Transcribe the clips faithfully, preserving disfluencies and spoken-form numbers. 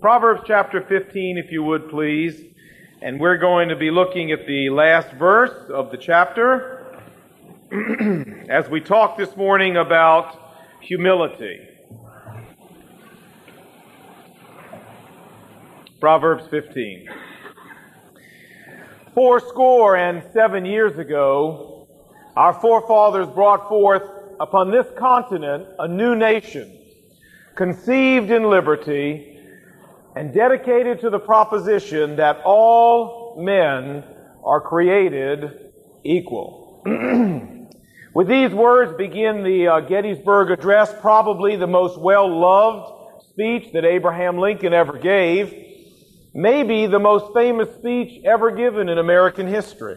Proverbs chapter fifteen, if you would please. And we're going to be looking at the last verse of the chapter as we talk this morning about humility. Proverbs fifteen. Fourscore and seven years ago, our forefathers brought forth upon this continent a new nation, conceived in liberty, and dedicated to the proposition that all men are created equal. With these words begin the uh, Gettysburg Address, probably the most well-loved speech that Abraham Lincoln ever gave, maybe the most famous speech ever given in American history.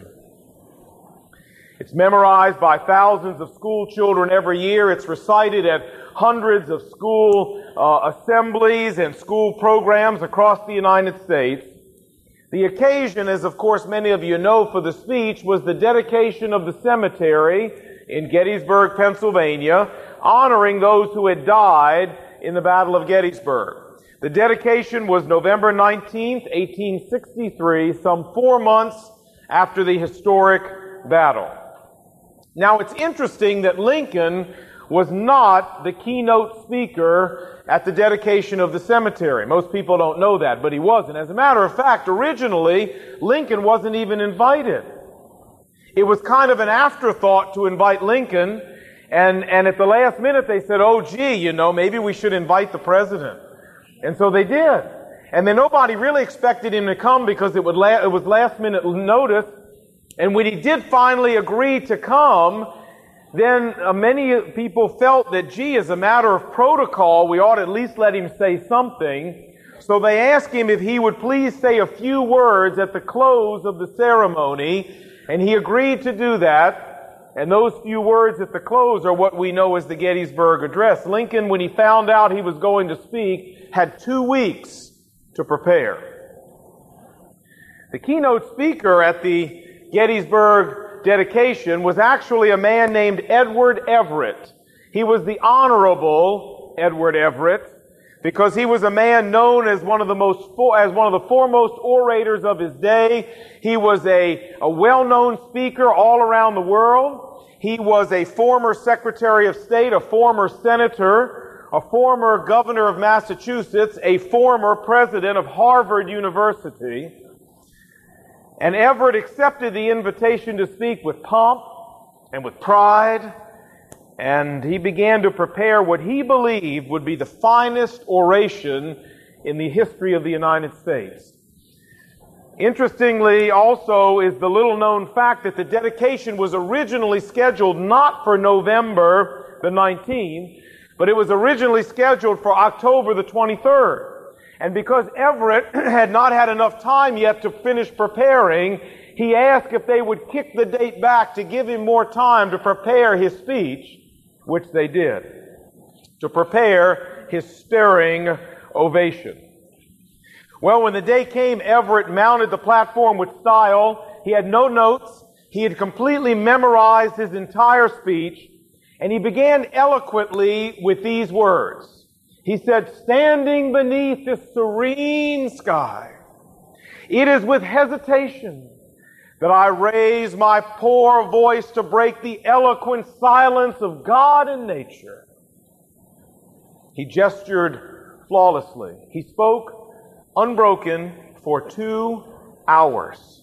It's memorized by thousands of school children every year. It's recited at hundreds of school uh, assemblies and school programs across the United States. The occasion, as of course many of you know, for the speech was the dedication of the cemetery in Gettysburg, Pennsylvania, honoring those who had died in the Battle of Gettysburg. The dedication was November nineteenth, eighteen sixty-three, some four months after the historic battle. Now, it's interesting that Lincoln was not the keynote speaker at the dedication of the cemetery. Most people don't know that, but he wasn't. As a matter of fact, originally, Lincoln wasn't even invited. It was kind of an afterthought to invite Lincoln, and, and at the last minute they said, oh, gee, you know, maybe we should invite the president. And so they did. And then nobody really expected him to come because it, would la- it was last minute notice. And when he did finally agree to come, then uh, many people felt that, gee, as a matter of protocol, we ought to at least let him say something. So they asked him if he would please say a few words at the close of the ceremony, and he agreed to do that. And those few words at the close are what we know as the Gettysburg Address. Lincoln, when he found out he was going to speak, had two weeks to prepare. The keynote speaker at the Gettysburg dedication was actually a man named Edward Everett. He was the Honorable Edward Everett because he was a man known as one of the most as one of the foremost orators of his day. He was a, a well-known speaker all around the world. He was a former Secretary of State, a former senator, a former governor of Massachusetts, a former president of Harvard University. And Everett accepted the invitation to speak with pomp and with pride, and he began to prepare what he believed would be the finest oration in the history of the United States. Interestingly, also, is the little-known fact that the dedication was originally scheduled not for November the nineteenth, but it was originally scheduled for October the twenty-third. And because Everett had not had enough time yet to finish preparing, he asked if they would kick the date back to give him more time to prepare his speech, which they did, to prepare his stirring ovation. Well, when the day came, Everett mounted the platform with style. He had no notes. He had completely memorized his entire speech, and he began eloquently with these words. He said, standing beneath this serene sky, it is with hesitation that I raise my poor voice to break the eloquent silence of God and nature. He gestured flawlessly. He spoke unbroken for two hours.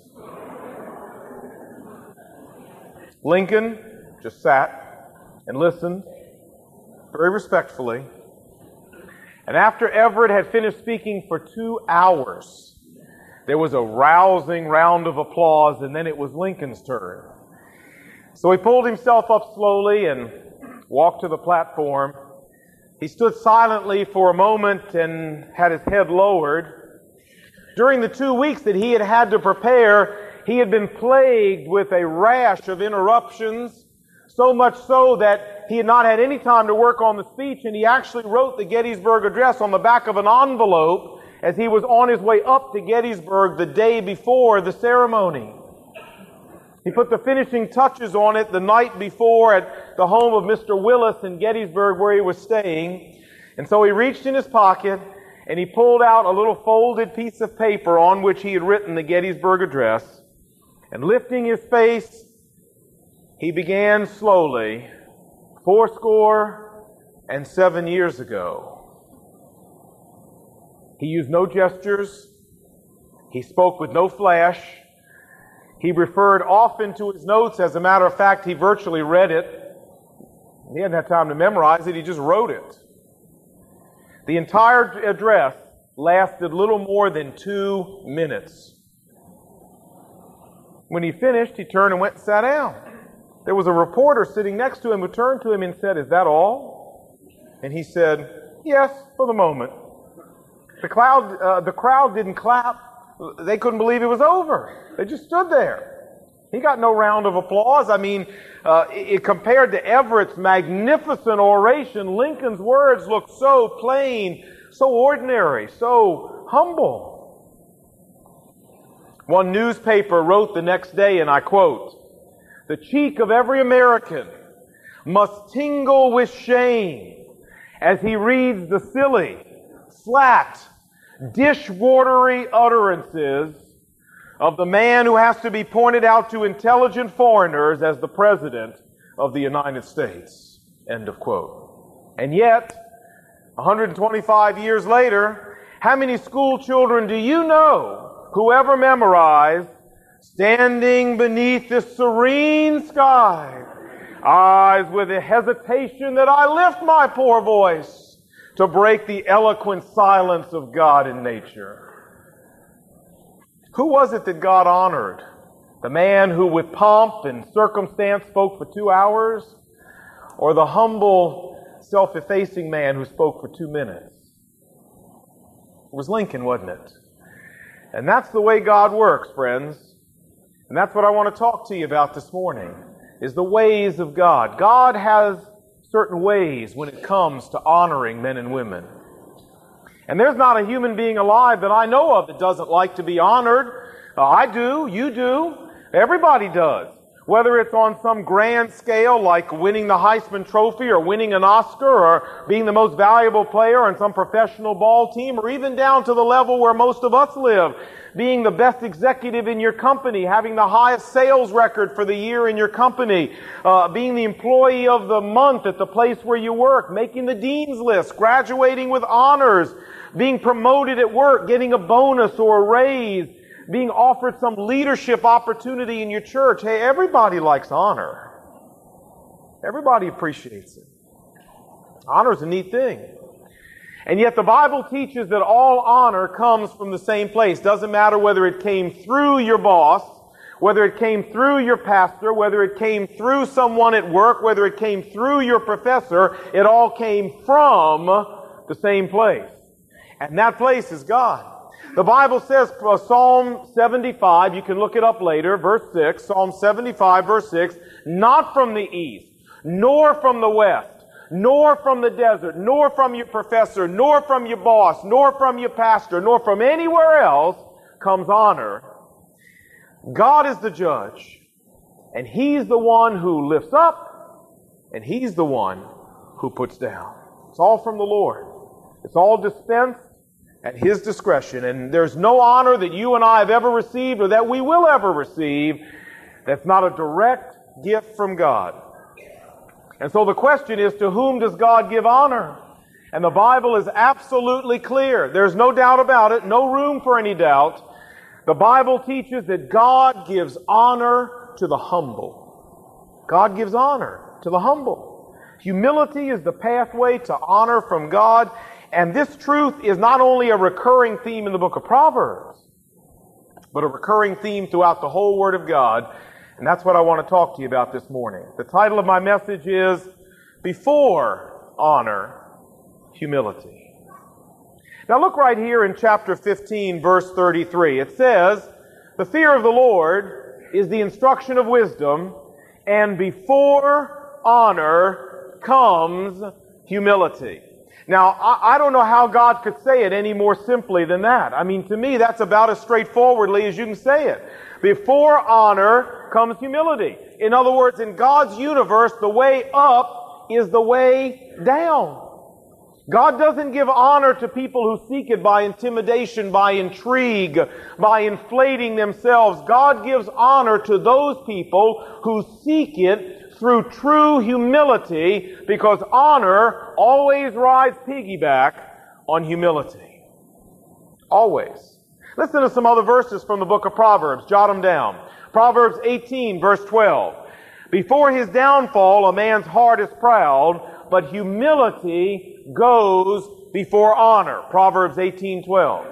Lincoln just sat and listened very respectfully. And after Everett had finished speaking for two hours, there was a rousing round of applause, and then it was Lincoln's turn. So he pulled himself up slowly and walked to the platform. He stood silently for a moment and had his head lowered. During the two weeks that he had had to prepare, he had been plagued with a rash of interruptions, so much so that he had not had any time to work on the speech, and he actually wrote the Gettysburg Address on the back of an envelope as he was on his way up to Gettysburg the day before the ceremony. He put the finishing touches on it the night before at the home of Mister Willis in Gettysburg where he was staying. And so he reached in his pocket and he pulled out a little folded piece of paper on which he had written the Gettysburg Address, and lifting his face, he began slowly, fourscore and seven years ago. He used no gestures. He spoke with no flash. He referred often to his notes. As a matter of fact, he virtually read it. He hadn't had time to memorize it. He just wrote it. The entire address lasted little more than two minutes. When he finished, he turned and went and sat down. There was a reporter sitting next to him who turned to him and said, "Is that all?" And he said, "Yes, for the moment." The crowd, uh, the crowd didn't clap. They couldn't believe it was over. They just stood there. He got no round of applause. I mean, uh, it, compared to Everett's magnificent oration, Lincoln's words looked so plain, so ordinary, so humble. One newspaper wrote the next day, and I quote, "The cheek of every American must tingle with shame as he reads the silly, flat, dishwatery utterances of the man who has to be pointed out to intelligent foreigners as the President of the United States." End of quote. And yet, one hundred twenty-five years later, how many school children do you know who ever memorized, "Standing beneath this serene sky, eyes with a hesitation that I lift my poor voice to break the eloquent silence of God in nature"? Who was it that God honored? The man who with pomp and circumstance spoke for two hours? Or the humble, self-effacing man who spoke for two minutes? It was Lincoln, wasn't it? And that's the way God works, friends. And that's what I want to talk to you about this morning, is the ways of God. God has certain ways when it comes to honoring men and women. And there's not a human being alive that I know of that doesn't like to be honored. Uh, I do, you do, everybody does. Whether it's on some grand scale like winning the Heisman Trophy or winning an Oscar or being the most valuable player on some professional ball team, or even down to the level where most of us live, being the best executive in your company, having the highest sales record for the year in your company, uh, being the employee of the month at the place where you work, making the dean's list, graduating with honors, being promoted at work, getting a bonus or a raise, being offered some leadership opportunity in your church. Hey, everybody likes honor. Everybody appreciates it. Honor is a neat thing. And yet the Bible teaches that all honor comes from the same place. Doesn't matter whether it came through your boss, whether it came through your pastor, whether it came through someone at work, whether it came through your professor, it all came from the same place. And that place is God. The Bible says, uh, Psalm seventy-five, you can look it up later, verse six, Psalm seventy-five, verse six, "Not from the east, nor from the west, nor from the desert, nor from your professor, nor from your boss, nor from your pastor, nor from anywhere else comes honor. God is the judge, and He's the one who lifts up, and He's the one who puts down." It's all from the Lord. It's all dispensed at His discretion. And there's no honor that you and I have ever received or that we will ever receive that's not a direct gift from God. And so the question is, to whom does God give honor? And the Bible is absolutely clear. There's no doubt about it, no room for any doubt. The Bible teaches that God gives honor to the humble. God gives honor to the humble. Humility is the pathway to honor from God. And this truth is not only a recurring theme in the book of Proverbs, but a recurring theme throughout the whole Word of God. And that's what I want to talk to you about this morning. The title of my message is, Before Honor, Humility. Now look right here in chapter fifteen, verse thirty-three. It says, "The fear of the Lord is the instruction of wisdom, and before honor comes humility." Now, I, I don't know how God could say it any more simply than that. I mean, to me, that's about as straightforwardly as you can say it. Before honor comes humility. In other words, in God's universe, the way up is the way down. God doesn't give honor to people who seek it by intimidation, by intrigue, by inflating themselves. God gives honor to those people who seek it through true humility, because honor always rides piggyback on humility. Always. Listen to some other verses from the book of Proverbs. Jot them down. Proverbs eighteen, verse twelve. Before his downfall, a man's heart is proud, but humility goes before honor. Proverbs eighteen twelve.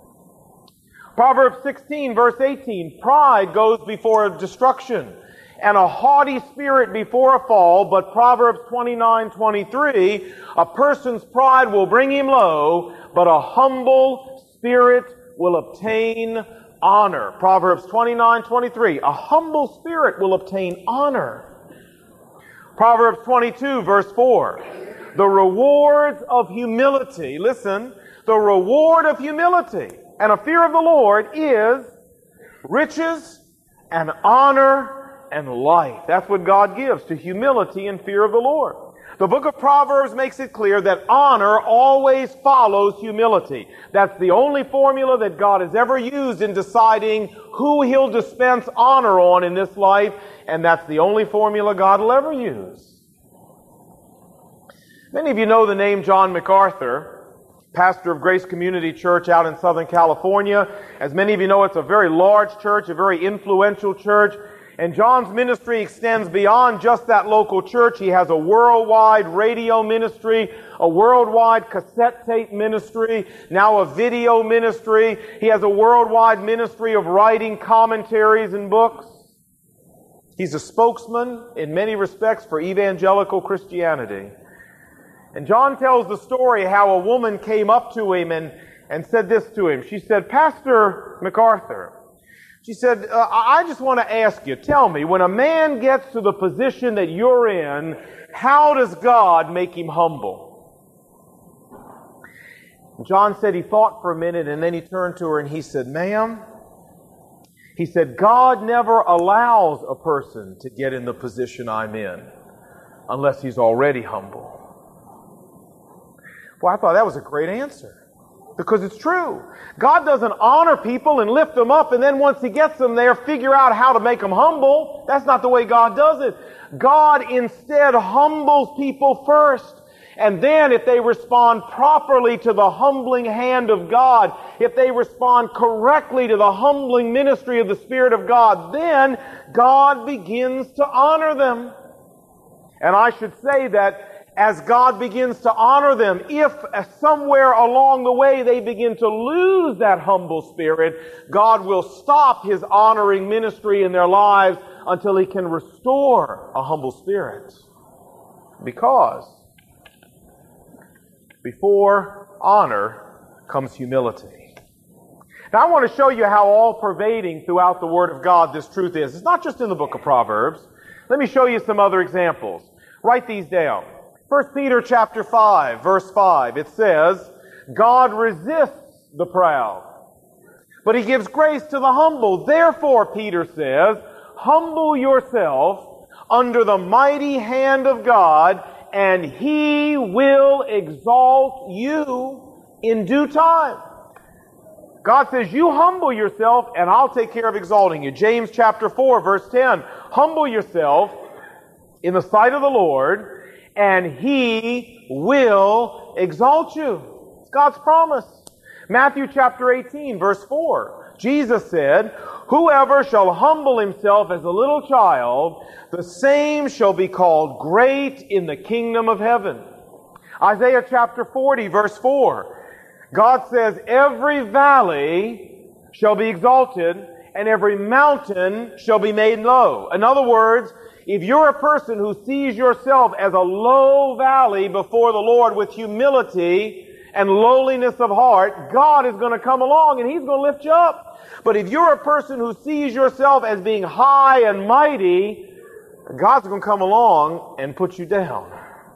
Proverbs sixteen, verse eighteen. Pride goes before destruction, and a haughty spirit before a fall. But Proverbs twenty-nine twenty-three, a person's pride will bring him low, but a humble spirit will obtain honor. Proverbs twenty-nine twenty-three, a humble spirit will obtain honor. Proverbs twenty-two, verse four, the rewards of humility, listen, the reward of humility and a fear of the Lord is riches and honor and life. That's what God gives to humility and fear of the Lord. The book of Proverbs makes it clear that honor always follows humility. That's the only formula that God has ever used in deciding who He'll dispense honor on in this life, and that's the only formula God will ever use. Many of you know the name John MacArthur, pastor of Grace Community Church out in Southern California. As many of you know, it's a very large church, a very influential church. And John's ministry extends beyond just that local church. He has a worldwide radio ministry, a worldwide cassette tape ministry, now a video ministry. He has a worldwide ministry of writing commentaries and books. He's a spokesman in many respects for evangelical Christianity. And John tells the story how a woman came up to him and, and said this to him. She said, Pastor MacArthur, she said, uh, I just want to ask you, tell me, when a man gets to the position that you're in, how does God make him humble? And John said he thought for a minute, and then he turned to her and he said, ma'am, he said, God never allows a person to get in the position I'm in unless he's already humble. Well, I thought that was a great answer. Because it's true. God doesn't honor people and lift them up and then once He gets them there, figure out how to make them humble. That's not the way God does it. God instead humbles people first. And then if they respond properly to the humbling hand of God, if they respond correctly to the humbling ministry of the Spirit of God, then God begins to honor them. And I should say that as God begins to honor them, if somewhere along the way they begin to lose that humble spirit, God will stop His honoring ministry in their lives until He can restore a humble spirit. Because before honor comes humility. Now I want to show you how all-pervading throughout the Word of God this truth is. It's not just in the book of Proverbs. Let me show you some other examples. Write these down. First Peter chapter five, verse five, it says, God resists the proud, but He gives grace to the humble. Therefore, Peter says, humble yourself under the mighty hand of God, and He will exalt you in due time. God says, you humble yourself, and I'll take care of exalting you. James chapter four, verse ten, humble yourself in the sight of the Lord, and He will exalt you. It's God's promise. Matthew chapter eighteen, verse four. Jesus said, whoever shall humble himself as a little child, the same shall be called great in the kingdom of heaven. Isaiah chapter forty, verse four. God says, every valley shall be exalted, and every mountain shall be made low. In other words, if you're a person who sees yourself as a low valley before the Lord with humility and lowliness of heart, God is going to come along and He's going to lift you up. But if you're a person who sees yourself as being high and mighty, God's going to come along and put you down.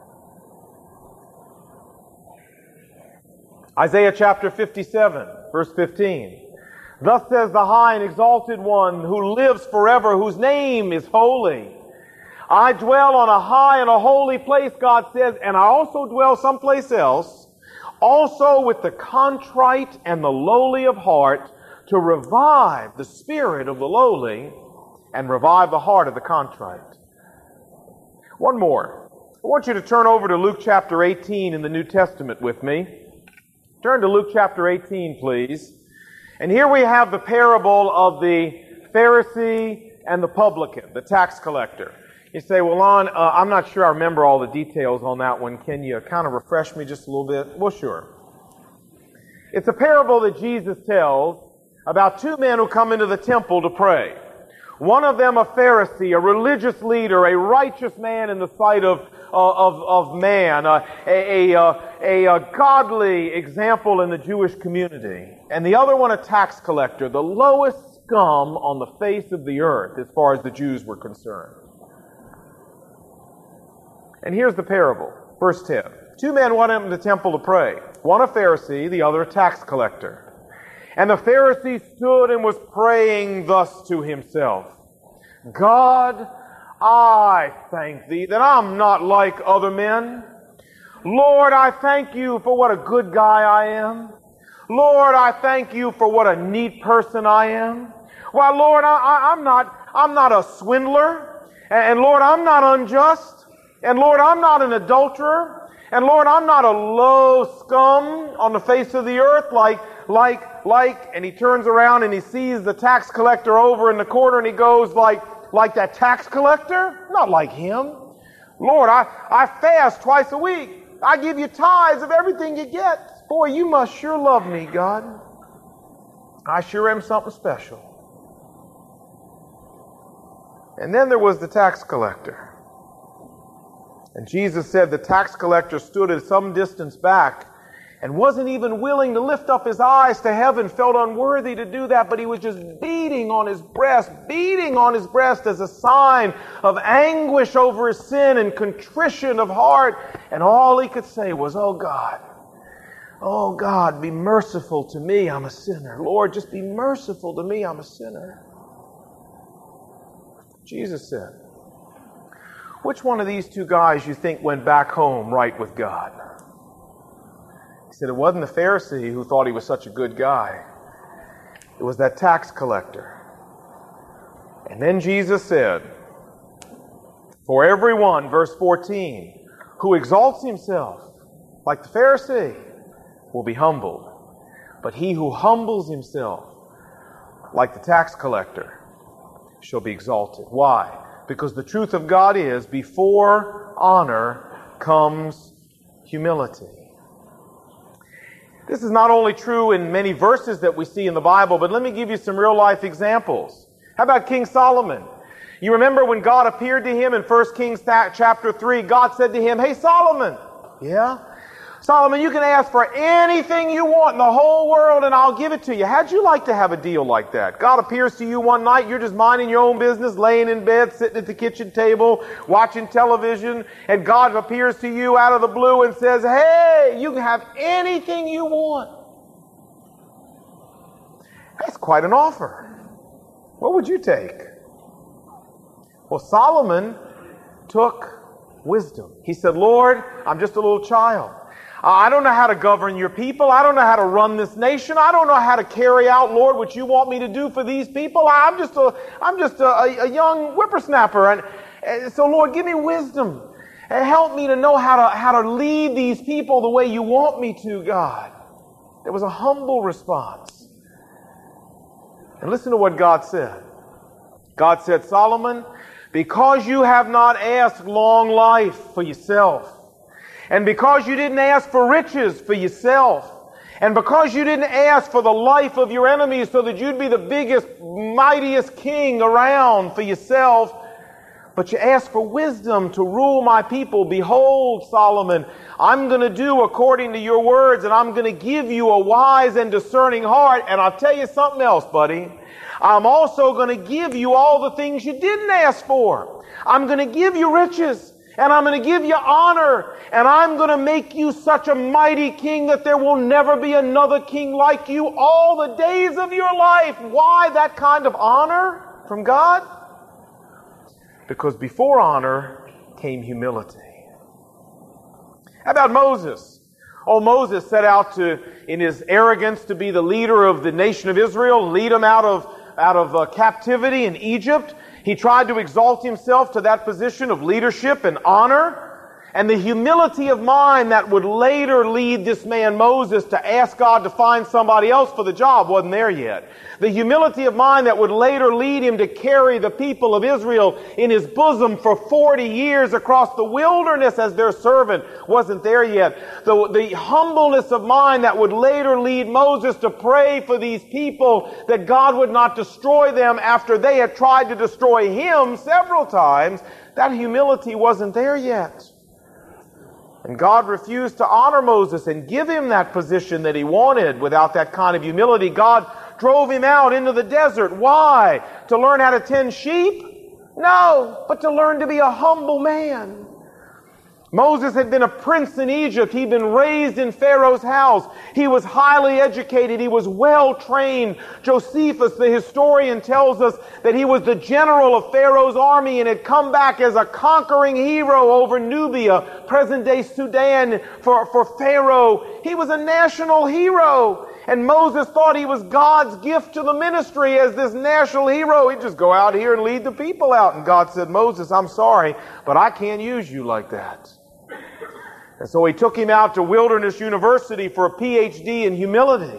Isaiah chapter fifty-seven, verse fifteen. Thus says the high and exalted one who lives forever, whose name is holy. I dwell on a high and a holy place, God says, and I also dwell someplace else, Also with the contrite and the lowly of heart, to revive the spirit of the lowly and revive the heart of the contrite. One more. I want you to turn over to Luke chapter eighteen in the New Testament with me. Turn to Luke chapter eighteen, please. And here we have the parable of the Pharisee and the publican, the tax collector. You say, well, Lon, uh, I'm not sure I remember all the details on that one. Can you kind of refresh me just a little bit? Well, sure. It's a parable that Jesus tells about two men who come into the temple to pray. One of them a Pharisee, a religious leader, a righteous man in the sight of uh, of, of man, uh, a, a, a, a godly example in the Jewish community. And the other one a tax collector, the lowest scum on the face of the earth as far as the Jews were concerned. And here's the parable, verse ten. Two men went into the temple to pray. One a Pharisee, the other a tax collector. And the Pharisee stood and was praying thus to himself, God, I thank Thee that I'm not like other men. Lord, I thank You for what a good guy I am. Lord, I thank You for what a neat person I am. Why, Lord, I, I, I'm not, I'm not a swindler. And, and Lord, I'm not unjust. And Lord, I'm not an adulterer. And Lord, I'm not a low scum on the face of the earth like, like, like, and he turns around and he sees the tax collector over in the corner and he goes like, like that tax collector? Not like him. Lord, I, I fast twice a week. I give You tithes of everything You get. Boy, You must sure love me, God. I sure am something special. And then there was the tax collector. And Jesus said the tax collector stood at some distance back and wasn't even willing to lift up his eyes to heaven, felt unworthy to do that, but he was just beating on his breast, beating on his breast as a sign of anguish over his sin and contrition of heart. And all he could say was, oh God, oh God, be merciful to me, I'm a sinner. Lord, just be merciful to me, I'm a sinner. Jesus said, which one of these two guys you think went back home right with God? He said it wasn't the Pharisee who thought he was such a good guy. It was that tax collector. And then Jesus said, for everyone, verse fourteen, who exalts himself like the Pharisee will be humbled. But he who humbles himself like the tax collector shall be exalted. Why? Because the truth of God is, before honor comes humility. This is not only true in many verses that we see in the Bible, but let me give you some real-life examples. How about King Solomon? You remember when God appeared to him in First Kings chapter three, God said to him, hey Solomon, yeah? Solomon, you can ask for anything you want in the whole world and I'll give it to you. How'd you like to have a deal like that? God appears to you one night, you're just minding your own business, laying in bed, sitting at the kitchen table, watching television, and God appears to you out of the blue and says, hey, you can have anything you want. That's quite an offer. What would you take? Well, Solomon took wisdom. He said, Lord, I'm just a little child. I don't know how to govern Your people. I don't know how to run this nation. I don't know how to carry out, Lord, what You want me to do for these people. I'm just a, I'm just a, a young whippersnapper. And, and so, Lord, give me wisdom and help me to know how to, how to lead these people the way You want me to, God. There was a humble response. And listen to what God said. God said, Solomon, because you have not asked long life for yourself, and because you didn't ask for riches for yourself, and because you didn't ask for the life of your enemies so that you'd be the biggest, mightiest king around for yourself, but you asked for wisdom to rule my people, behold, Solomon, I'm going to do according to your words, and I'm going to give you a wise and discerning heart. And I'll tell you something else, buddy. I'm also going to give you all the things you didn't ask for. I'm going to give you riches. And I'm going to give you honor, and I'm going to make you such a mighty king that there will never be another king like you all the days of your life. Why that kind of honor from God? Because before honor came humility. How about Moses? Oh, Moses set out to, in his arrogance, to be the leader of the nation of Israel, lead them out of, out of uh, captivity in Egypt. He tried to exalt himself to that position of leadership and honor. And the humility of mind that would later lead this man Moses to ask God to find somebody else for the job wasn't there yet. The humility of mind that would later lead him to carry the people of Israel in his bosom for forty years across the wilderness as their servant wasn't there yet. The, the humbleness of mind that would later lead Moses to pray for these people that God would not destroy them after they had tried to destroy him several times, that humility wasn't there yet. And God refused to honor Moses and give him that position that he wanted without that kind of humility. God drove him out into the desert. Why? To learn how to tend sheep? No, but to learn to be a humble man. Moses had been a prince in Egypt. He'd been raised in Pharaoh's house. He was highly educated. He was well trained. Josephus, the historian, tells us that he was the general of Pharaoh's army and had come back as a conquering hero over Nubia, present-day Sudan, for, for Pharaoh. He was a national hero. And Moses thought he was God's gift to the ministry as this national hero. He'd just go out here and lead the people out. And God said, Moses, I'm sorry, but I can't use you like that. And so he took him out to Wilderness University for a P H D in humility.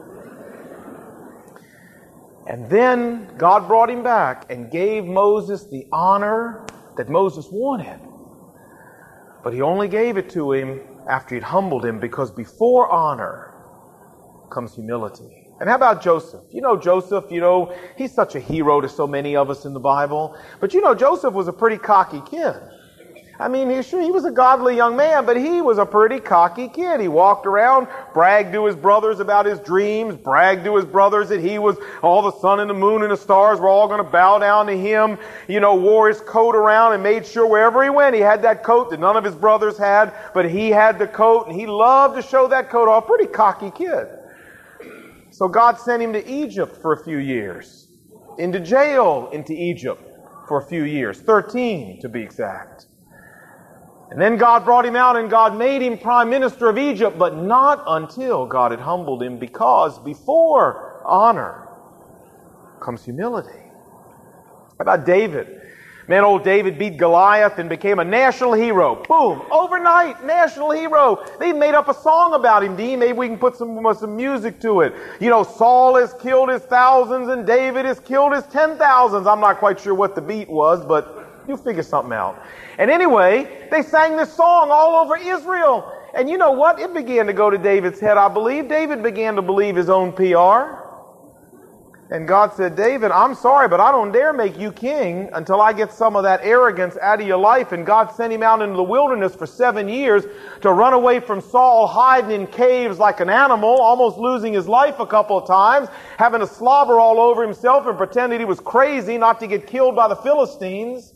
And then God brought him back and gave Moses the honor that Moses wanted. But he only gave it to him after he'd humbled him, because before honor comes humility. And how about Joseph? You know Joseph, you know, he's such a hero to so many of us in the Bible. But you know, Joseph was a pretty cocky kid. I mean, he, sure, he was a godly young man, but he was a pretty cocky kid. He walked around, bragged to his brothers about his dreams, bragged to his brothers that he was, all the sun and the moon and the stars were all going to bow down to him. You know, wore his coat around and made sure wherever he went, he had that coat that none of his brothers had, but he had the coat, and he loved to show that coat off. Pretty cocky kid. So God sent him to Egypt for a few years, into jail into Egypt for a few years, thirteen to be exact. And then God brought him out and God made him prime minister of Egypt, but not until God had humbled him, because before honor comes humility. How about David? Man, old David beat Goliath and became a national hero. Boom! Overnight, national hero. They made up a song about him, Dean. Maybe we can put some, some music to it. You know, Saul has killed his thousands and David has killed his ten thousands. I'm not quite sure what the beat was, but you'll figure something out. And anyway, they sang this song all over Israel. And you know what? It began to go to David's head, I believe. David began to believe his own P R. And God said, David, I'm sorry, but I don't dare make you king until I get some of that arrogance out of your life. And God sent him out into the wilderness for seven years to run away from Saul, hiding in caves like an animal, almost losing his life a couple of times, having to slobber all over himself and pretending he was crazy not to get killed by the Philistines.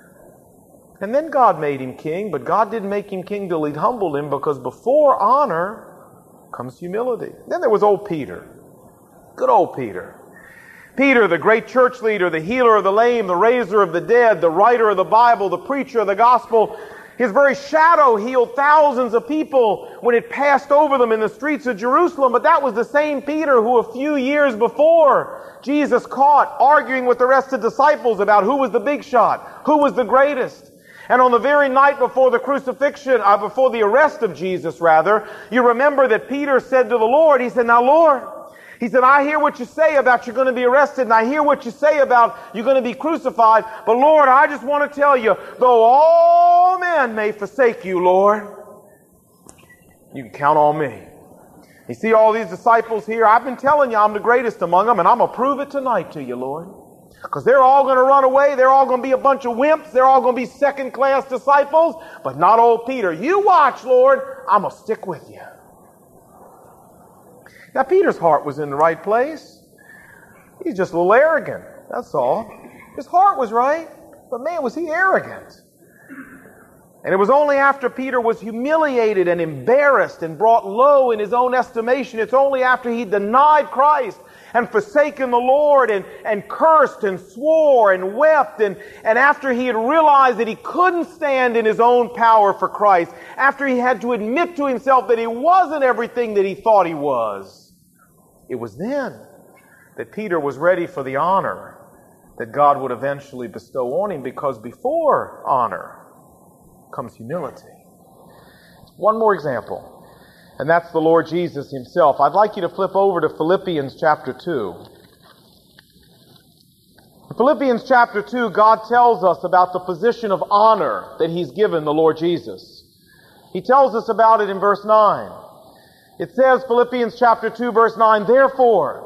And then God made him king, but God didn't make him king till he'd humbled him, because before honor comes humility. Then there was old Peter. Good old Peter. Peter, the great church leader, the healer of the lame, the raiser of the dead, the writer of the Bible, the preacher of the gospel. His very shadow healed thousands of people when it passed over them in the streets of Jerusalem. But that was the same Peter who a few years before Jesus caught arguing with the rest of the disciples about who was the big shot, who was the greatest. And on the very night before the crucifixion, uh, before the arrest of Jesus, rather, you remember that Peter said to the Lord, he said, now Lord, he said, I hear what you say about you're going to be arrested, and I hear what you say about you're going to be crucified, but Lord, I just want to tell you, though all men may forsake you, Lord, you can count on me. You see all these disciples here? I've been telling you I'm the greatest among them, and I'm going to prove it tonight to you, Lord. Because they're all going to run away. They're all going to be a bunch of wimps. They're all going to be second-class disciples. But not old Peter. You watch, Lord. I'm going to stick with you. Now, Peter's heart was in the right place. He's just a little arrogant. That's all. His heart was right. But man, was he arrogant. And it was only after Peter was humiliated and embarrassed and brought low in his own estimation, it's only after he denied Christ and forsaken the Lord and, and cursed and swore and wept. And, and after he had realized that he couldn't stand in his own power for Christ, after he had to admit to himself that he wasn't everything that he thought he was, it was then that Peter was ready for the honor that God would eventually bestow on him, because before honor comes humility. One more example, and that's the Lord Jesus himself. I'd like you to flip over to Philippians chapter two. In Philippians chapter two, God tells us about the position of honor that he's given the Lord Jesus. He tells us about it in verse nine. It says, Philippians chapter two, verse nine, "Therefore,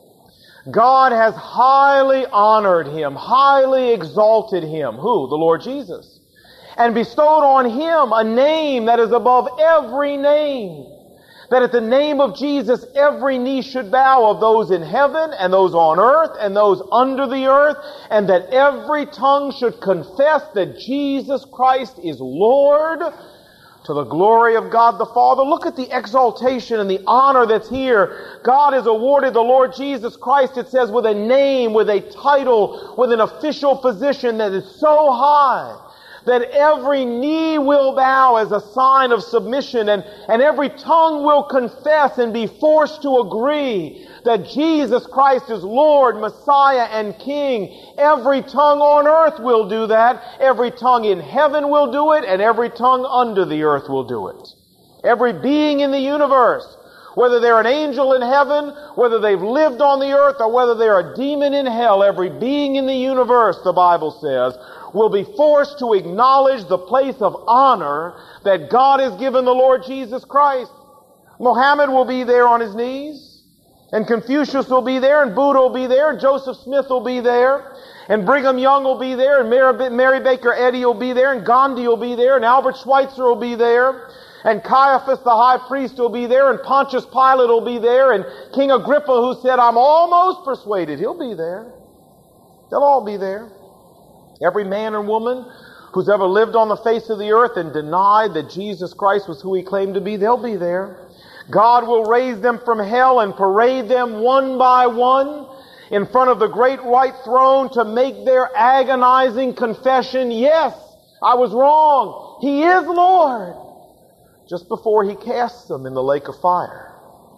God has highly honored him, highly exalted him." Who? The Lord Jesus. "And bestowed on him a name that is above every name, that at the name of Jesus every knee should bow, of those in heaven and those on earth and those under the earth, and that every tongue should confess that Jesus Christ is Lord, to the glory of God the Father." Look at the exaltation and the honor that's here. God has awarded the Lord Jesus Christ, it says, with a name, with a title, with an official position that is so high that every knee will bow as a sign of submission, and, and every tongue will confess and be forced to agree that Jesus Christ is Lord, Messiah, and King. Every tongue on earth will do that. Every tongue in heaven will do it, and every tongue under the earth will do it. Every being in the universe, whether they're an angel in heaven, whether they've lived on the earth, or whether they're a demon in hell, every being in the universe, the Bible says, will be forced to acknowledge the place of honor that God has given the Lord Jesus Christ. Muhammad will be there on his knees, and Confucius will be there, and Buddha will be there, and Joseph Smith will be there, and Brigham Young will be there, and Mary, Mary Baker Eddy will be there, and Gandhi will be there, and Albert Schweitzer will be there, and Caiaphas the high priest will be there, and Pontius Pilate will be there, and King Agrippa, who said, "I'm almost persuaded," he'll be there. They'll all be there. Every man and woman who's ever lived on the face of the earth and denied that Jesus Christ was who he claimed to be, they'll be there. God will raise them from hell and parade them one by one in front of the great white throne to make their agonizing confession, "Yes, I was wrong. He is Lord," just before he casts them in the lake of fire.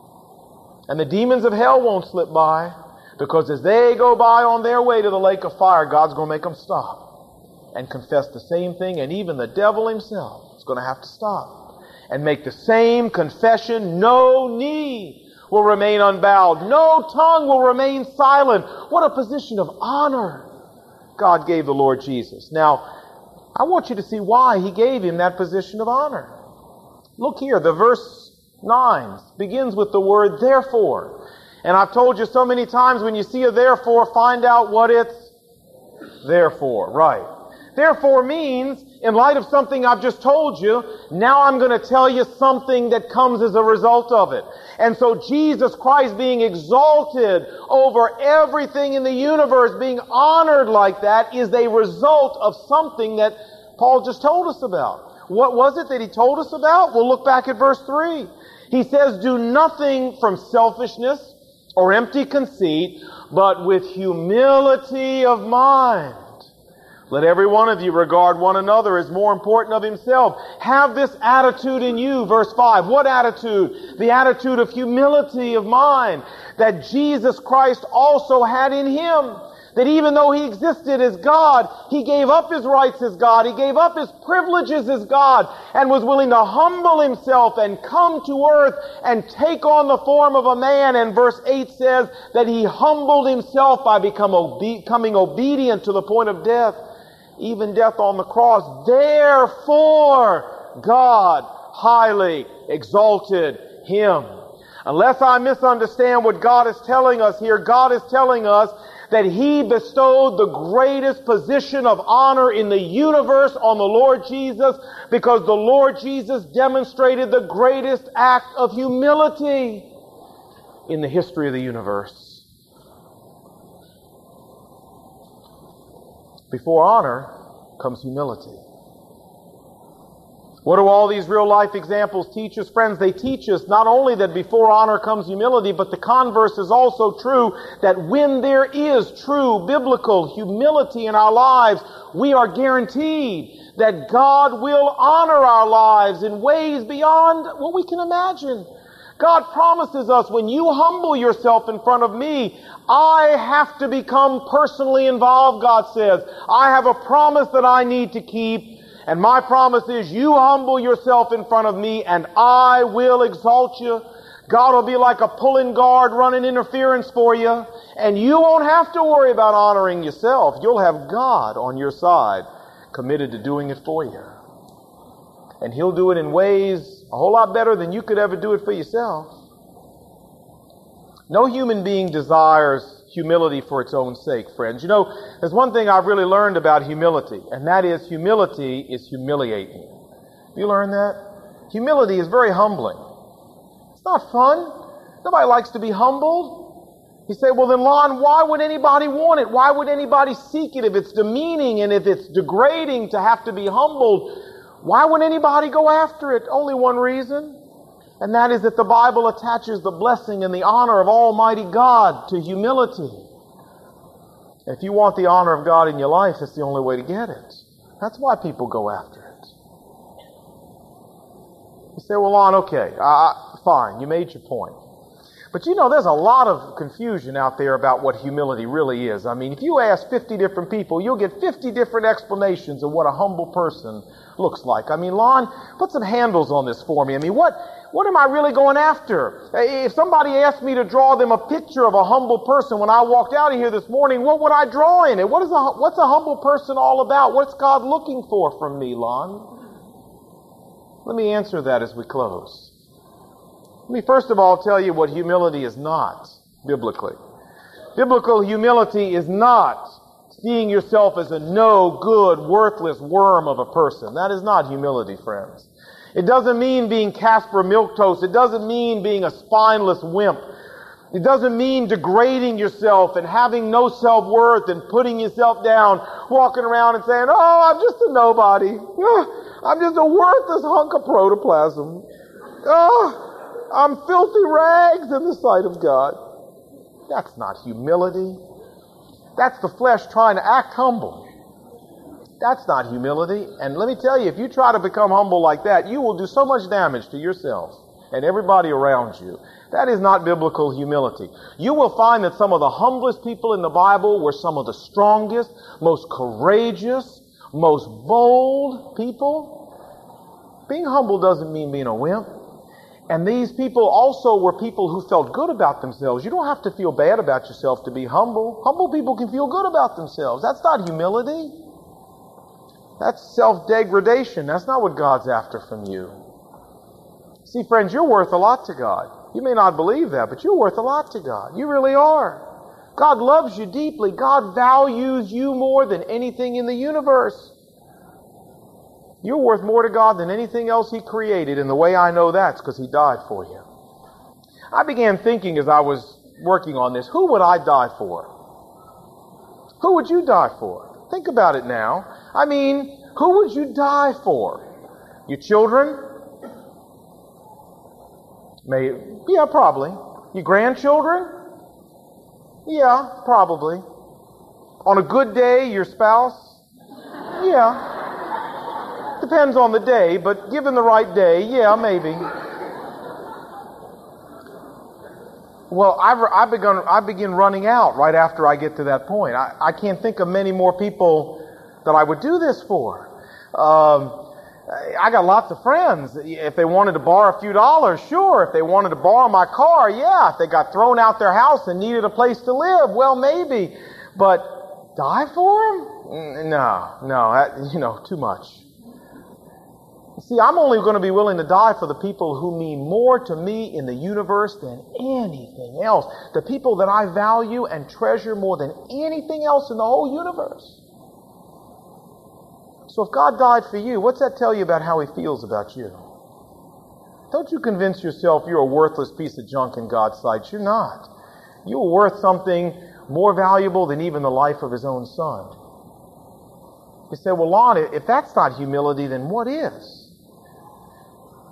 And the demons of hell won't slip by, because as they go by on their way to the lake of fire, God's going to make them stop and confess the same thing. And even the devil himself is going to have to stop and make the same confession. No knee will remain unbowed. No tongue will remain silent. What a position of honor God gave the Lord Jesus. Now, I want you to see why he gave him that position of honor. Look here, the verse nine begins with the word "therefore." And I've told you so many times, when you see a therefore, find out what it's there for. Right. Therefore means, in light of something I've just told you, now I'm going to tell you something that comes as a result of it. And so Jesus Christ being exalted over everything in the universe, being honored like that, is a result of something that Paul just told us about. What was it that he told us about? We'll look back at verse three. He says, "Do nothing from selfishness or empty conceit, but with humility of mind. Let every one of you regard one another as more important of himself." Have this attitude in you, verse five. What attitude? The attitude of humility of mind that Jesus Christ also had in him. That even though he existed as God, he gave up his rights as God, he gave up his privileges as God, and was willing to humble himself and come to earth and take on the form of a man. And verse eight says that he humbled himself by becoming obedient to the point of death, even death on the cross. Therefore, God highly exalted him. Unless I misunderstand what God is telling us here, God is telling us that he bestowed the greatest position of honor in the universe on the Lord Jesus, because the Lord Jesus demonstrated the greatest act of humility in the history of the universe. Before honor comes humility. What do all these real life examples teach us? Friends, they teach us not only that before honor comes humility, but the converse is also true, that when there is true biblical humility in our lives, we are guaranteed that God will honor our lives in ways beyond what we can imagine. God promises us, when you humble yourself in front of me, I have to become personally involved, God says. I have a promise that I need to keep. And my promise is, you humble yourself in front of me and I will exalt you. God will be like a pulling guard running interference for you. And you won't have to worry about honoring yourself. You'll have God on your side, committed to doing it for you. And He'll do it in ways a whole lot better than you could ever do it for yourself. No human being desires humility for its own sake, friends. You know, there's one thing I've really learned about humility, and that is humility is humiliating. Have you learned that? Humility is very humbling. It's not fun. Nobody likes to be humbled. You say, well then, Lon, why would anybody want it? Why would anybody seek it if it's demeaning and if it's degrading to have to be humbled? Why would anybody go after it? Only one reason. And that is that the Bible attaches the blessing and the honor of Almighty God to humility. If you want the honor of God in your life, it's the only way to get it. That's why people go after it. You say, well, Lon, okay, uh, fine, you made your point. But you know, there's a lot of confusion out there about what humility really is. I mean, if you ask fifty different people, you'll get fifty different explanations of what a humble person looks like. I mean, Lon, put some handles on this for me. I mean, what, what am I really going after? If somebody asked me to draw them a picture of a humble person when I walked out of here this morning, what would I draw in it? What is a, what's a humble person all about? What's God looking for from me, Lon? Let me answer that as we close. Let me first of all tell you what humility is not, biblically. Biblical humility is not seeing yourself as a no good, worthless worm of a person. That is not humility, friends. It doesn't mean being Casper Milquetoast. It doesn't mean being a spineless wimp. It doesn't mean degrading yourself and having no self-worth and putting yourself down, walking around and saying, oh, I'm just a nobody. I'm just a worthless hunk of protoplasm. Oh, I'm filthy rags in the sight of God. That's not humility. That's the flesh trying to act humble. That's not humility. And let me tell you, if you try to become humble like that, you will do so much damage to yourself and everybody around you. That is not biblical humility. You will find that some of the humblest people in the Bible were some of the strongest, most courageous, most bold people. Being humble doesn't mean being a wimp. And these people also were people who felt good about themselves. You don't have to feel bad about yourself to be humble. Humble people can feel good about themselves. That's not humility. That's self-degradation. That's not what God's after from you. See, friends, you're worth a lot to God. You may not believe that, but you're worth a lot to God. You really are. God loves you deeply. God values you more than anything in the universe. You're worth more to God than anything else He created, and the way I know that's because He died for you. I began thinking as I was working on this, who would I die for? Who would you die for? Think about it now. I mean, who would you die for? Your children? May, yeah, probably. Your grandchildren? Yeah, probably. On a good day, your spouse? Yeah. Depends on the day, but given the right day, yeah, maybe. Well, I've, I've begun, I begin running out right after I get to that point. I, I can't think of many more people that I would do this for. Um, I got lots of friends. If they wanted to borrow a few dollars, sure. If they wanted to borrow my car, yeah. If they got thrown out their house and needed a place to live, well, maybe. But die for them? No, no, that, you know, too much. See, I'm only going to be willing to die for the people who mean more to me in the universe than anything else. The people that I value and treasure more than anything else in the whole universe. So if God died for you, what's that tell you about how He feels about you? Don't you convince yourself you're a worthless piece of junk in God's sight. You're not. You're worth something more valuable than even the life of His own Son. You say, well, Lon, if that's not humility, then what is?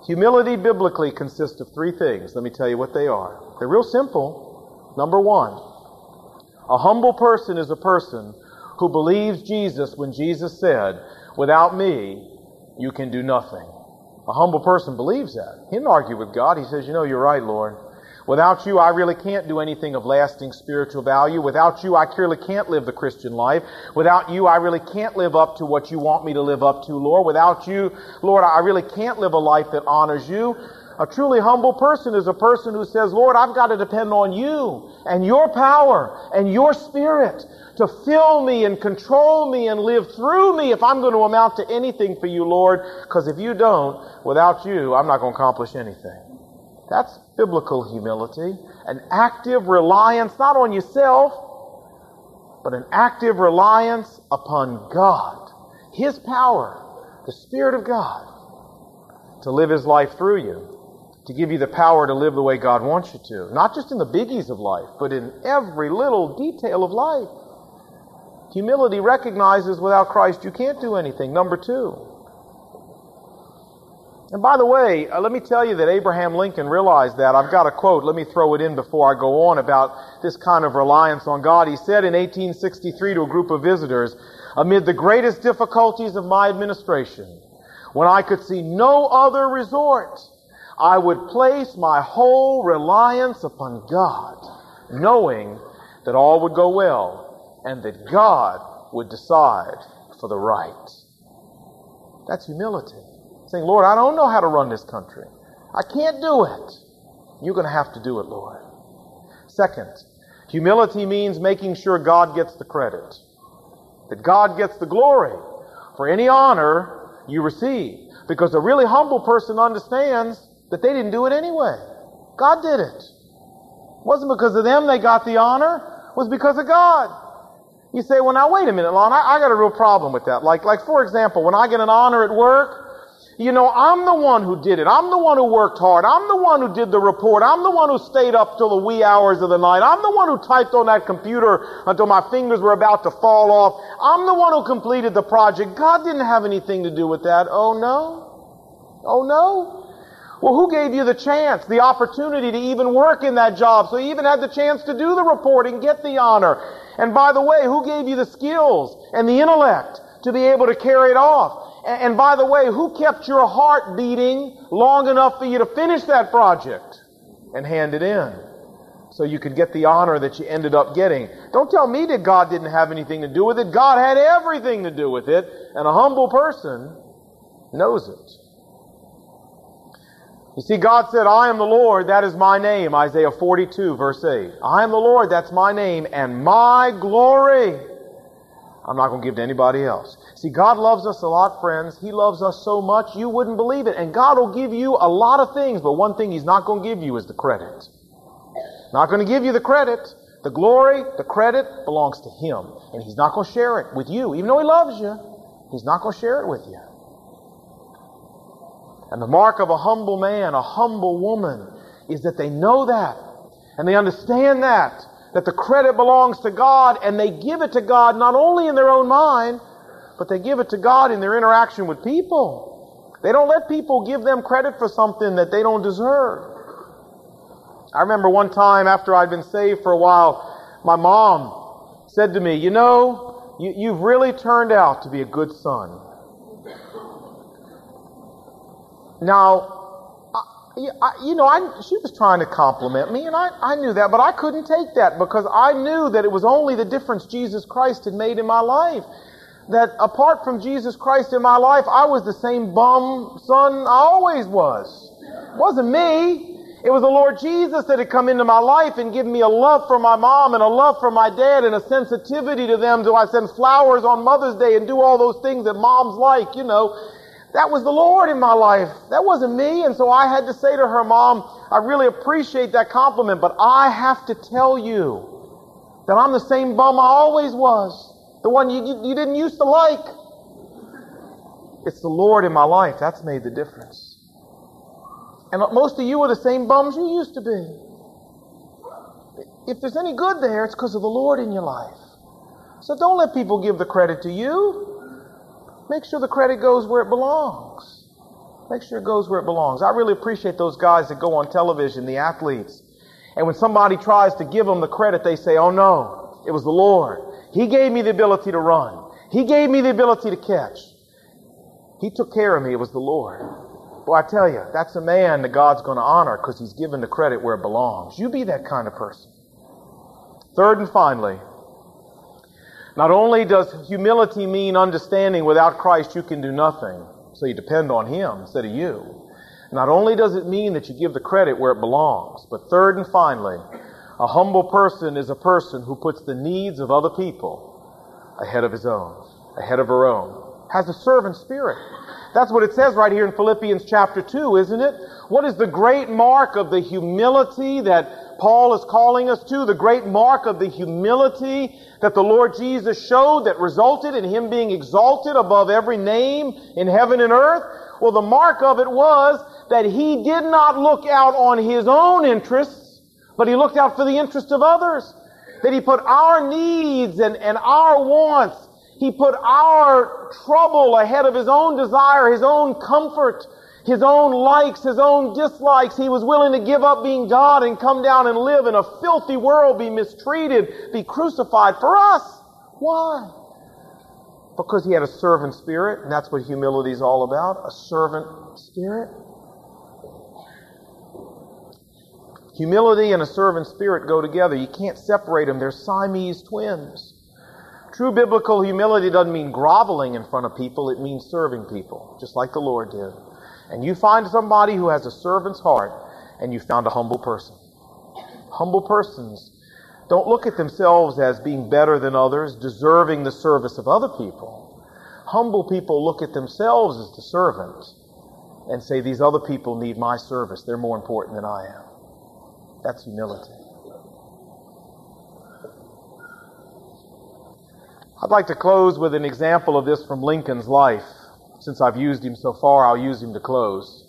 Humility biblically consists of three things. Let me tell you what they are. They're real simple. Number one, a humble person is a person who believes Jesus when Jesus said, "Without me, you can do nothing." A humble person believes that. He didn't argue with God. He says, "You know, you're right, Lord. Without you, I really can't do anything of lasting spiritual value. Without you, I clearly can't live the Christian life. Without you, I really can't live up to what you want me to live up to, Lord. Without you, Lord, I really can't live a life that honors you." A truly humble person is a person who says, "Lord, I've got to depend on you and your power and your Spirit to fill me and control me and live through me if I'm going to amount to anything for you, Lord. Because if you don't, without you, I'm not going to accomplish anything." That's biblical humility. An active reliance not on yourself, but an active reliance upon God, His power, the Spirit of God, to live His life through you, to give you the power to live the way God wants you to. Not just in the biggies of life, but in every little detail of life. Humility recognizes without Christ you can't do anything. Number two. And by the way, uh, let me tell you that Abraham Lincoln realized that. I've got a quote. Let me throw it in before I go on about this kind of reliance on God. He said in eighteen sixty-three to a group of visitors, "Amid the greatest difficulties of my administration, when I could see no other resort, I would place my whole reliance upon God, knowing that all would go well and that God would decide for the right." That's humility. Saying, "Lord, I don't know how to run this country. I can't do it. You're going to have to do it, Lord." Second, humility means making sure God gets the credit, that God gets the glory for any honor you receive. Because a really humble person understands that they didn't do it anyway. God did it. It wasn't because of them they got the honor. It was because of God. You say, "Well, now wait a minute, Lon. I, I got a real problem with that." Like, like for example, when I get an honor at work, you know, I'm the one who did it. I'm the one who worked hard. I'm the one who did the report. I'm the one who stayed up till the wee hours of the night. I'm the one who typed on that computer until my fingers were about to fall off. I'm the one who completed the project. God didn't have anything to do with that. Oh, no? Oh, no? Well, who gave you the chance, the opportunity to even work in that job so you even had the chance to do the report and get the honor? And by the way, who gave you the skills and the intellect to be able to carry it off? And by the way, who kept your heart beating long enough for you to finish that project and hand it in so you could get the honor that you ended up getting? Don't tell me that God didn't have anything to do with it. God had everything to do with it, and a humble person knows it. You see, God said, "I am the Lord, that is my name," Isaiah forty-two, verse eight. "I am the Lord, that's my name, and my glory I'm not going to give to anybody else." See, God loves us a lot, friends. He loves us so much you wouldn't believe it. And God will give you a lot of things, but one thing He's not going to give you is the credit. Not going to give you the credit. The glory, the credit belongs to Him. And He's not going to share it with you. Even though He loves you, He's not going to share it with you. And the mark of a humble man, a humble woman, is that they know that. And they understand that. That the credit belongs to God, and they give it to God not only in their own mind, but they give it to God in their interaction with people. They don't let people give them credit for something that they don't deserve. I remember one time after I'd been saved for a while, my mom said to me, "You know, you, you've really turned out to be a good son." Now, I, you know, I, she was trying to compliment me, and I, I knew that, but I couldn't take that because I knew that it was only the difference Jesus Christ had made in my life. That apart from Jesus Christ in my life, I was the same bum son I always was. It wasn't me. It was the Lord Jesus that had come into my life and given me a love for my mom and a love for my dad and a sensitivity to them. Do I send flowers on Mother's Day and do all those things that moms like, you know. That was the Lord in my life. That wasn't me. And so I had to say to her, "Mom, I really appreciate that compliment, but I have to tell you that I'm the same bum I always was. The one you, you, you didn't used to like. It's the Lord in my life. That's made the difference. And most of you are the same bums you used to be. If there's any good there, it's because of the Lord in your life. So don't let people give the credit to you. Make sure the credit goes where it belongs. Make sure it goes where it belongs. I really appreciate those guys that go on television, the athletes. And when somebody tries to give them the credit, they say, oh no, it was the Lord. He gave me the ability to run. He gave me the ability to catch. He took care of me. It was the Lord. Well, I tell you, that's a man that God's going to honor because he's given the credit where it belongs. You be that kind of person. Third and finally, not only does humility mean understanding without Christ you can do nothing, so you depend on Him instead of you. Not only does it mean that you give the credit where it belongs, but third and finally, a humble person is a person who puts the needs of other people ahead of his own, ahead of her own, has a servant spirit. That's what it says right here in Philippians chapter two, isn't it? What is the great mark of the humility that Paul is calling us to? The great mark of the humility that the Lord Jesus showed that resulted in Him being exalted above every name in heaven and earth? Well, the mark of it was that He did not look out on His own interests, but He looked out for the interest of others. That He put our needs and, and our wants, He put our trouble ahead of His own desire, His own comfort, His own likes, His own dislikes. He was willing to give up being God and come down and live in a filthy world, be mistreated, be crucified for us. Why? Because He had a servant spirit, and that's what humility is all about, a servant spirit. Humility and a servant spirit go together. You can't separate them. They're Siamese twins. True biblical humility doesn't mean groveling in front of people. It means serving people, just like the Lord did. And you find somebody who has a servant's heart, and you found a humble person. Humble persons don't look at themselves as being better than others, deserving the service of other people. Humble people look at themselves as the servant and say, these other people need my service. They're more important than I am. That's humility. I'd like to close with an example of this from Lincoln's life. Since I've used him so far, I'll use him to close.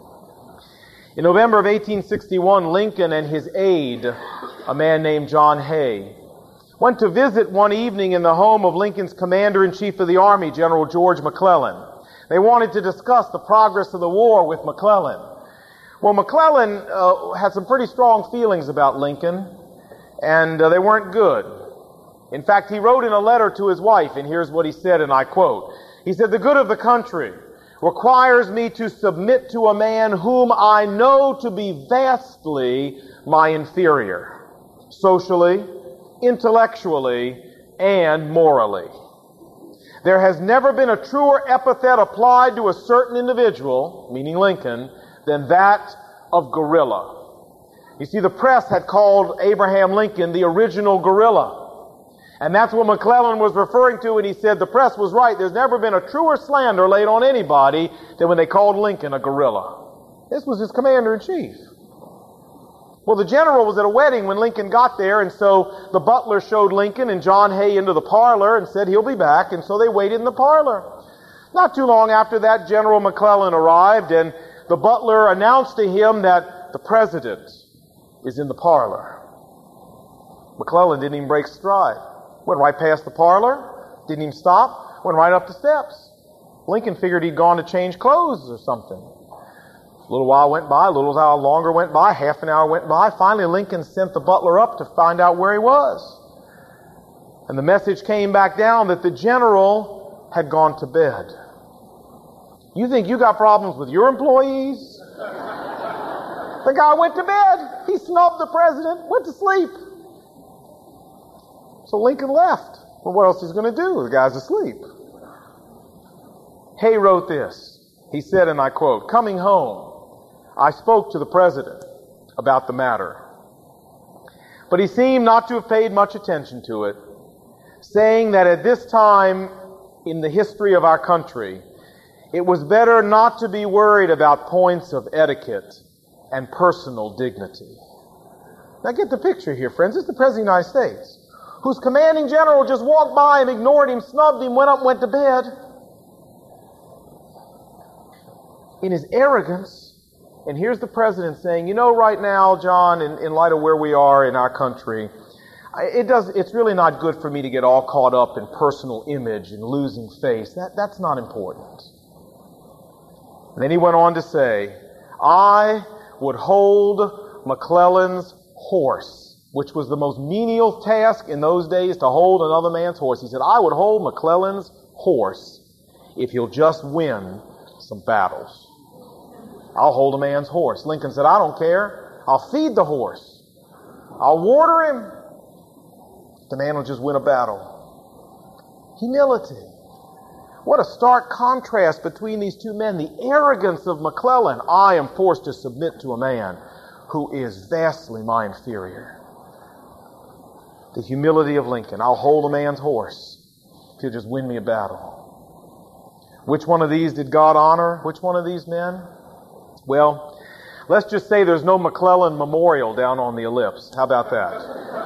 In November of eighteen sixty-one, Lincoln and his aide, a man named John Hay, went to visit one evening in the home of Lincoln's commander-in-chief of the Army, General George McClellan. They wanted to discuss the progress of the war with McClellan. Well, McClellan uh, had some pretty strong feelings about Lincoln, and uh, they weren't good. In fact, he wrote in a letter to his wife, and here's what he said, and I quote, he said, "The good of the country requires me to submit to a man whom I know to be vastly my inferior, socially, intellectually, and morally. There has never been a truer epithet applied to a certain individual," meaning Lincoln, "than that of guerrilla." You see, the press had called Abraham Lincoln the original guerrilla. And that's what McClellan was referring to when he said the press was right. There's never been a truer slander laid on anybody than when they called Lincoln a guerrilla. This was his commander-in-chief. Well, the general was at a wedding when Lincoln got there, and so the butler showed Lincoln and John Hay into the parlor and said he'll be back, and so they waited in the parlor. Not too long after that, General McClellan arrived, and the butler announced to him that the president is in the parlor. McClellan didn't even break stride. Went right past the parlor, didn't even stop, went right up the steps. Lincoln figured he'd gone to change clothes or something. A little while went by, a little while longer went by, half an hour went by. Finally, Lincoln sent the butler up to find out where he was. And the message came back down that the general had gone to bed. You think you got problems with your employees? The guy went to bed. He snubbed the president, went to sleep. So Lincoln left. Well, what else is he going to do? The guy's asleep. Hay wrote this. He said, and I quote, "Coming home, I spoke to the president about the matter. But he seemed not to have paid much attention to it, saying that at this time in the history of our country, it was better not to be worried about points of etiquette and personal dignity." Now get the picture here, friends. This is the President of the United States, whose commanding general just walked by him, ignored him, snubbed him, went up and went to bed. In his arrogance, and here's the president saying, you know, right now, John, in, in light of where we are in our country, it does, it's really not good for me to get all caught up in personal image and losing face. That, that's not important. And then he went on to say, I would hold McClellan's horse, which was the most menial task in those days, to hold another man's horse. He said, I would hold McClellan's horse if he'll just win some battles. I'll hold a man's horse. Lincoln said, I don't care. I'll feed the horse. I'll water him. The man will just win a battle. Humility. What a stark contrast between these two men. The arrogance of McClellan. I am forced to submit to a man who is vastly my inferior. The humility of Lincoln. I'll hold a man's horse if he'll just win me a battle. Which one of these did God honor? Which one of these men? Well, let's just say there's no McClellan Memorial down on the ellipse. How about that?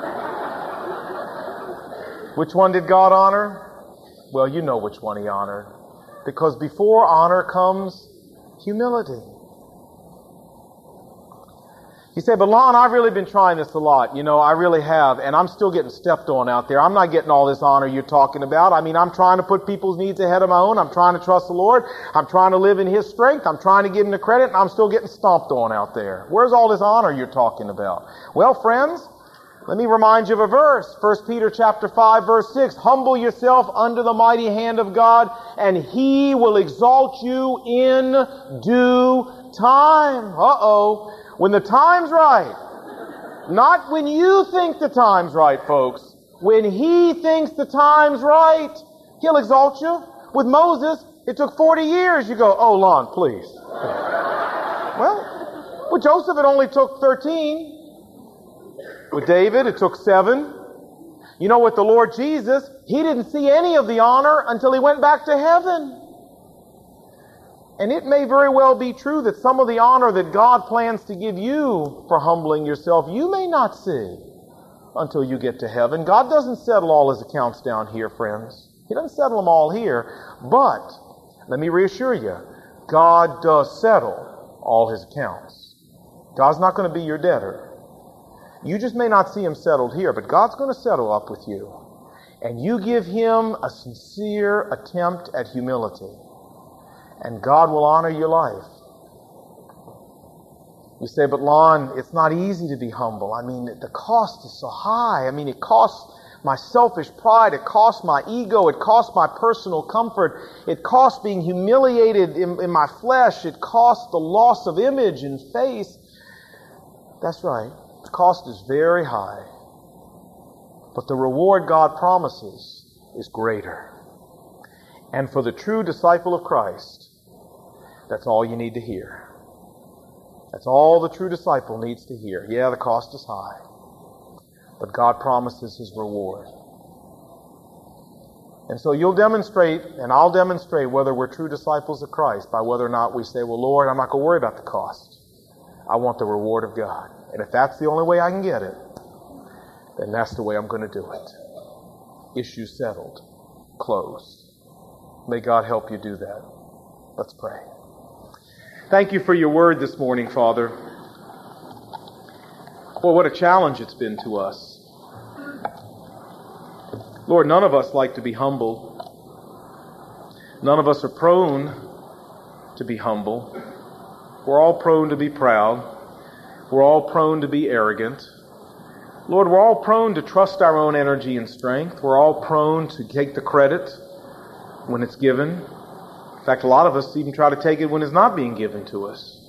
Which one did God honor? Well, you know which one he honored. Because before honor comes humility. You say, but Lon, I've really been trying this a lot. You know, I really have. And I'm still getting stepped on out there. I'm not getting all this honor you're talking about. I mean, I'm trying to put people's needs ahead of my own. I'm trying to trust the Lord. I'm trying to live in His strength. I'm trying to give Him the credit. And I'm still getting stomped on out there. Where's all this honor you're talking about? Well, friends, let me remind you of a verse. First Peter chapter five, verse six. Humble yourself under the mighty hand of God, and He will exalt you in due time. Uh-oh. When the time's right. Not when you think the time's right, folks. When He thinks the time's right, He'll exalt you. With Moses, it took forty years. You go, oh, Lon, please. Well, with Joseph, it only took thirteen. With David, it took seven. You know, with the Lord Jesus, He didn't see any of the honor until He went back to heaven. And it may very well be true that some of the honor that God plans to give you for humbling yourself, you may not see until you get to heaven. God doesn't settle all His accounts down here, friends. He doesn't settle them all here. But, let me reassure you, God does settle all His accounts. God's not going to be your debtor. You just may not see Him settled here, but God's going to settle up with you. And you give Him a sincere attempt at humility, and God will honor your life. You say, but Lon, it's not easy to be humble. I mean, the cost is so high. I mean, it costs my selfish pride. It costs my ego. It costs my personal comfort. It costs being humiliated in, in my flesh. It costs the loss of image and face. That's right. The cost is very high. But the reward God promises is greater. And for the true disciple of Christ, that's all you need to hear. That's all the true disciple needs to hear. Yeah, the cost is high, but God promises His reward. And so you'll demonstrate, and I'll demonstrate whether we're true disciples of Christ by whether or not we say, well, Lord, I'm not going to worry about the cost. I want the reward of God. And if that's the only way I can get it, then that's the way I'm going to do it. Issue settled. Closed. May God help you do that. Let's pray. Thank you for your word this morning, Father. Boy, what a challenge it's been to us. Lord, none of us like to be humbled. None of us are prone to be humble. We're all prone to be proud. We're all prone to be arrogant. Lord, we're all prone to trust our own energy and strength. We're all prone to take the credit when it's given. In fact, a lot of us even try to take it when it's not being given to us.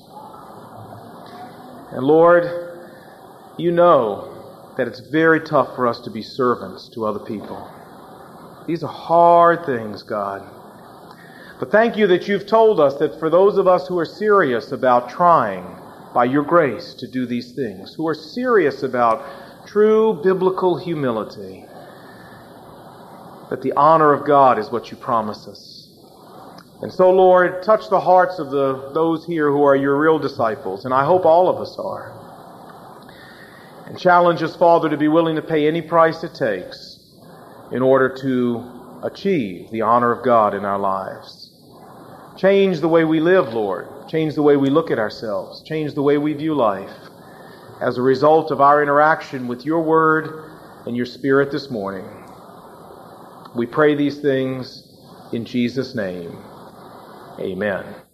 And Lord, you know that it's very tough for us to be servants to other people. These are hard things, God. But thank you that you've told us that for those of us who are serious about trying by your grace to do these things, who are serious about true biblical humility, that the honor of God is what you promise us. And so, Lord, touch the hearts of the those here who are your real disciples, and I hope all of us are. And challenge us, Father, to be willing to pay any price it takes in order to achieve the honor of God in our lives. Change the way we live, Lord. Change the way we look at ourselves. Change the way we view life as a result of our interaction with your word and your Spirit this morning. We pray these things in Jesus' name. Amen.